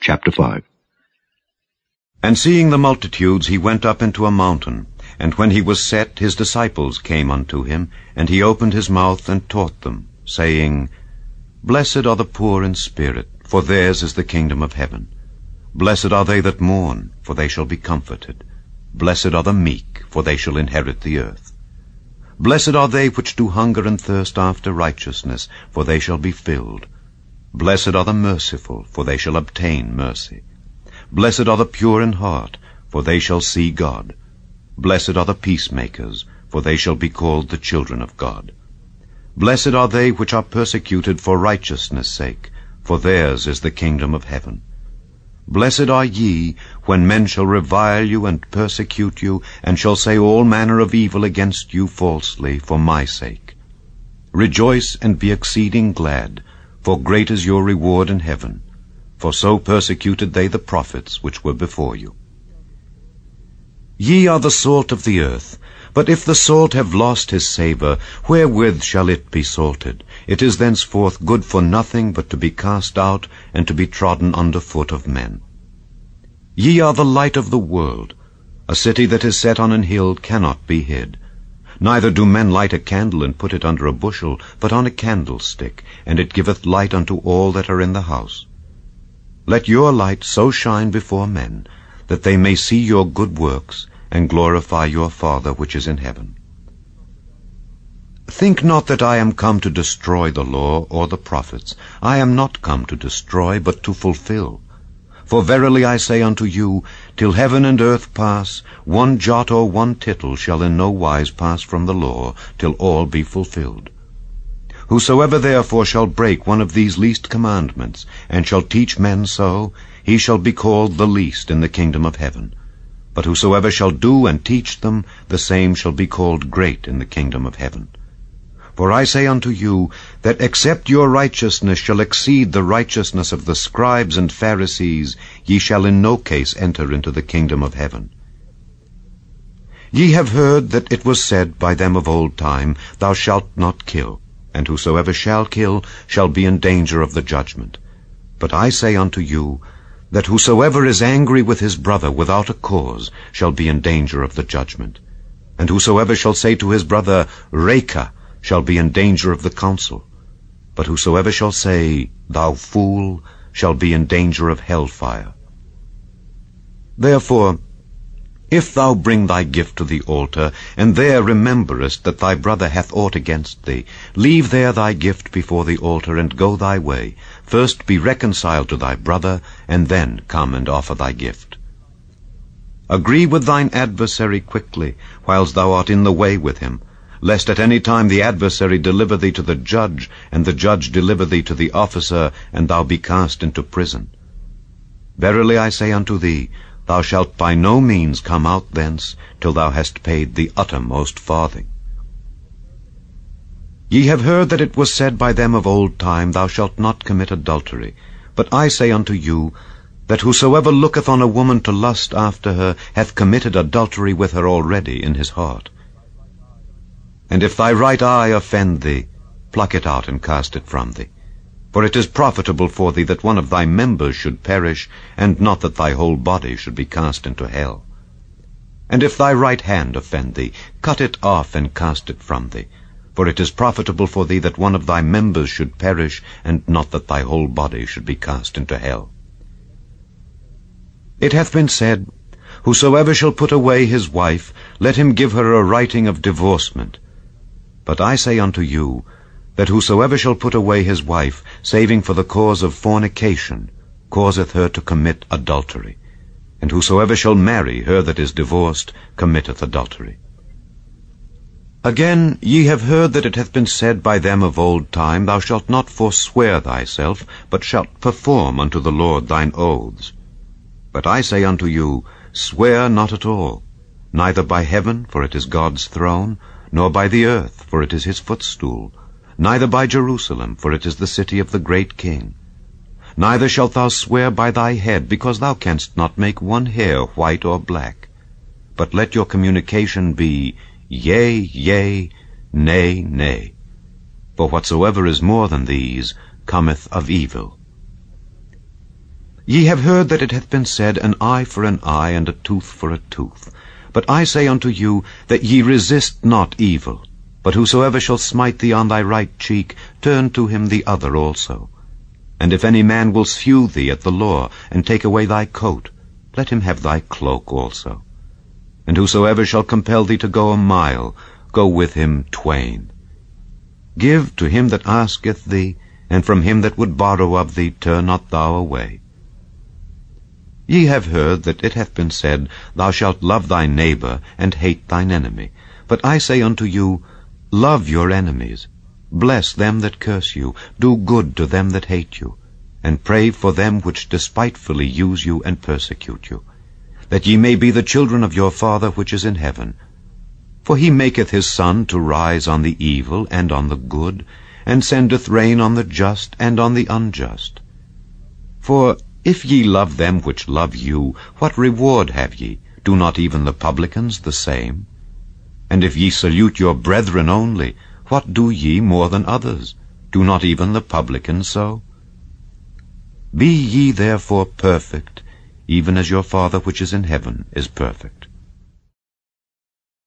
Chapter 5. And seeing the multitudes, he went up into a mountain. And when he was set, his disciples came unto him, and he opened his mouth and taught them, saying, Blessed are the poor in spirit, for theirs is the kingdom of heaven. Blessed are they that mourn, for they shall be comforted. Blessed are the meek, for they shall inherit the earth. Blessed are they which do hunger and thirst after righteousness, for they shall be filled. Blessed are the merciful, for they shall obtain mercy. Blessed are the pure in heart, for they shall see God. Blessed are the peacemakers, for they shall be called the children of God. Blessed are they which are persecuted for righteousness' sake, for theirs is the kingdom of heaven. Blessed are ye, when men shall revile you and persecute you, and shall say all manner of evil against you falsely for my sake. Rejoice and be exceeding glad, for great is your reward in heaven. For so persecuted they the prophets which were before you. Ye are the salt of the earth. But if the salt have lost his savour, wherewith shall it be salted? It is thenceforth good for nothing but to be cast out, and to be trodden under foot of men. Ye are the light of the world. A city that is set on an hill cannot be hid. Neither do men light a candle and put it under a bushel, but on a candlestick, and it giveth light unto all that are in the house. Let your light so shine before men, that they may see your good works, and glorify your Father which is in heaven. Think not that I am come to destroy the law or the prophets. I am not come to destroy, but to fulfill. For verily I say unto you, till heaven and earth pass, one jot or one tittle shall in no wise pass from the law, till all be fulfilled. Whosoever therefore shall break one of these least commandments, and shall teach men so, he shall be called the least in the kingdom of heaven. But whosoever shall do and teach them, the same shall be called great in the kingdom of heaven. For I say unto you, that except your righteousness shall exceed the righteousness of the scribes and Pharisees, ye shall in no case enter into the kingdom of heaven. Ye have heard that it was said by them of old time, Thou shalt not kill, and whosoever shall kill shall be in danger of the judgment. But I say unto you, that whosoever is angry with his brother without a cause shall be in danger of the judgment. And whosoever shall say to his brother, Raca, shall be in danger of the council. But whosoever shall say, Thou fool, shall be in danger of hellfire. Therefore, if thou bring thy gift to the altar, and there rememberest that thy brother hath aught against thee, leave there thy gift before the altar, and go thy way. First be reconciled to thy brother, and then come and offer thy gift. Agree with thine adversary quickly, whilst thou art in the way with him, lest at any time the adversary deliver thee to the judge, and the judge deliver thee to the officer, and thou be cast into prison. Verily I say unto thee, thou shalt by no means come out thence, till thou hast paid the uttermost farthing. Ye have heard that it was said by them of old time, Thou shalt not commit adultery. But I say unto you, that whosoever looketh on a woman to lust after her hath committed adultery with her already in his heart. And if thy right eye offend thee, pluck it out and cast it from thee. For it is profitable for thee that one of thy members should perish, and not that thy whole body should be cast into hell. And if thy right hand offend thee, cut it off and cast it from thee. For it is profitable for thee that one of thy members should perish, and not that thy whole body should be cast into hell. It hath been said, Whosoever shall put away his wife, let him give her a writing of divorcement. But I say unto you, that whosoever shall put away his wife, saving for the cause of fornication, causeth her to commit adultery. And whosoever shall marry her that is divorced, committeth adultery. Again, ye have heard that it hath been said by them of old time, Thou shalt not forswear thyself, but shalt perform unto the Lord thine oaths. But I say unto you, Swear not at all, neither by heaven, for it is God's throne, nor by the earth, for it is his footstool, neither by Jerusalem, for it is the city of the great King. Neither shalt thou swear by thy head, because thou canst not make one hair white or black. But let your communication be, Yea, yea, nay, nay. For whatsoever is more than these cometh of evil. Ye have heard that it hath been said, An eye for an eye, and a tooth for a tooth. But I say unto you, that ye resist not evil. But whosoever shall smite thee on thy right cheek, turn to him the other also. And if any man will sue thee at the law, and take away thy coat, let him have thy cloak also. And whosoever shall compel thee to go a mile, go with him twain. Give to him that asketh thee, and from him that would borrow of thee turn not thou away. Ye have heard that it hath been said, Thou shalt love thy neighbor, and hate thine enemy. But I say unto you, Love your enemies, bless them that curse you, do good to them that hate you, and pray for them which despitefully use you and persecute you, that ye may be the children of your Father which is in heaven. For he maketh his sun to rise on the evil and on the good, and sendeth rain on the just and on the unjust. For if ye love them which love you, what reward have ye? Do not even the publicans the same? And if ye salute your brethren only, what do ye more than others? Do not even the publicans so? Be ye therefore perfect, even as your Father which is in heaven is perfect.